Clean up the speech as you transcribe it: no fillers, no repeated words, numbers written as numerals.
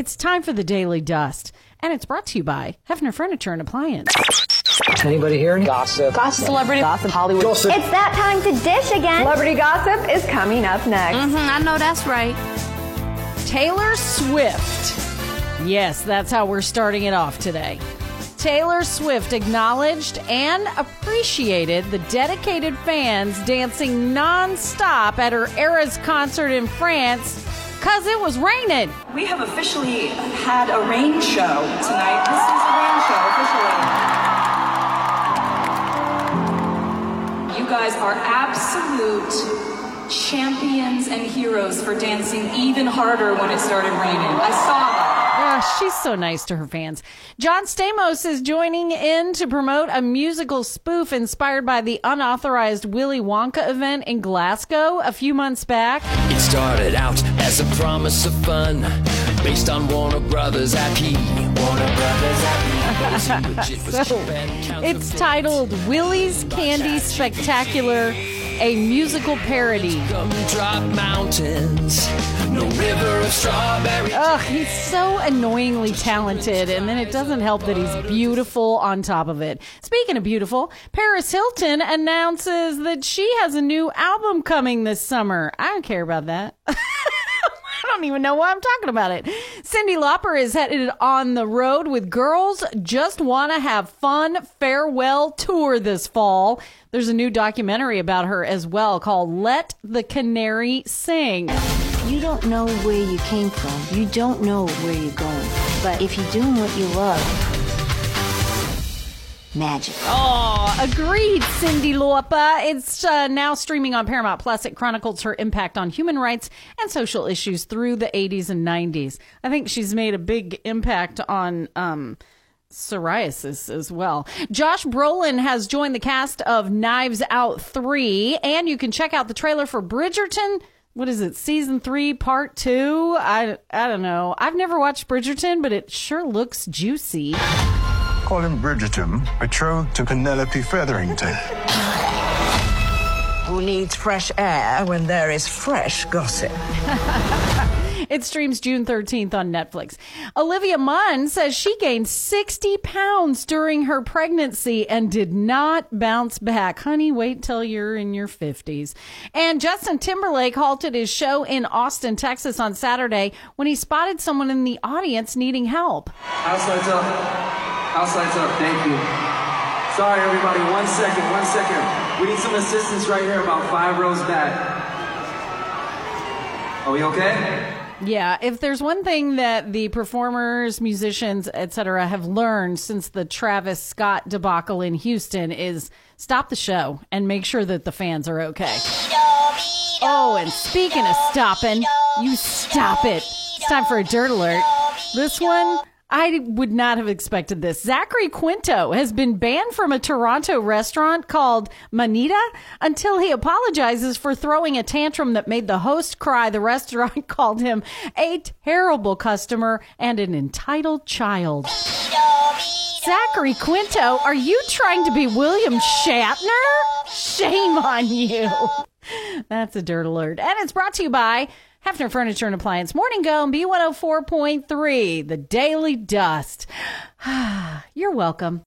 It's time for the Daily Dust, and it's brought to you by Hefner Furniture and Appliance. Anybody here? Gossip. Celebrity gossip. Hollywood Gossip. It's that time to dish again. Celebrity gossip is coming up next. I know that's right. Taylor Swift. Yes, that's how we're starting it off today. Taylor Swift acknowledged and appreciated the dedicated fans dancing non-stop at her Eras concert in France because it was raining. We have officially had a rain show tonight. This is a rain show, officially. You guys are absolute champions and heroes for dancing even harder when it started raining. I saw that. She's so nice to her fans. John Stamos is joining in to promote a musical spoof inspired by the unauthorized Willy Wonka event in Glasgow a few months back. It started out as a promise of fun based on Warner Brothers IP. It's titled Willy's Candy Spectacular, a musical parody. Drop mountains, no river of strawberry. Ugh, he's so annoyingly talented, and then it doesn't help that he's beautiful on top of it. Speaking of beautiful, Paris Hilton announces that she has a new album coming this summer. I don't care about that. I don't even know why I'm talking about it. Cyndi Lauper is headed on the road with Girls Just Wanna Have Fun farewell tour this fall. There's a new documentary about her as well called Let the Canary Sing. You don't know where you came from. You don't know where you're going. But if you're doing what you love, magic. Oh, agreed, Cyndi Lauper. It's now streaming on Paramount Plus. It chronicles her impact on human rights and social issues through the 80s and 90s. I think she's made a big impact on psoriasis as well. Josh Brolin has joined the cast of Knives Out 3, and you can check out the trailer for Bridgerton. What is it, season 3, part 2? I don't know. I've never watched Bridgerton, but it sure looks juicy. Colin Bridgerton, betrothed to Penelope Featherington. Who needs fresh air when there is fresh gossip? It streams June 13th on Netflix. Olivia Munn says she gained 60 pounds during her pregnancy and did not bounce back. Honey, wait till you're in your 50s. And Justin Timberlake halted his show in Austin, Texas on Saturday when he spotted someone in the audience needing help. House lights up. House lights up. Thank you. Sorry, everybody. One second. We need some assistance right here about 5 rows back. Are we okay? Yeah, if there's one thing that the performers, musicians, etc. have learned since the Travis Scott debacle in Houston is stop the show and make sure that the fans are okay. Oh, and speaking of stopping, you stop it. It's time for a Dirt Alert. This one, I would not have expected this. Zachary Quinto has been banned from a Toronto restaurant called Manita until he apologizes for throwing a tantrum that made the host cry. The restaurant called him a terrible customer and an entitled child. Zachary Quinto, are you trying to be William Shatner? Shame on you. That's a Dirt Alert. And it's brought to you by Hefner Furniture and Appliance. Morning Go and B104.3, the Daily Dust. You're welcome.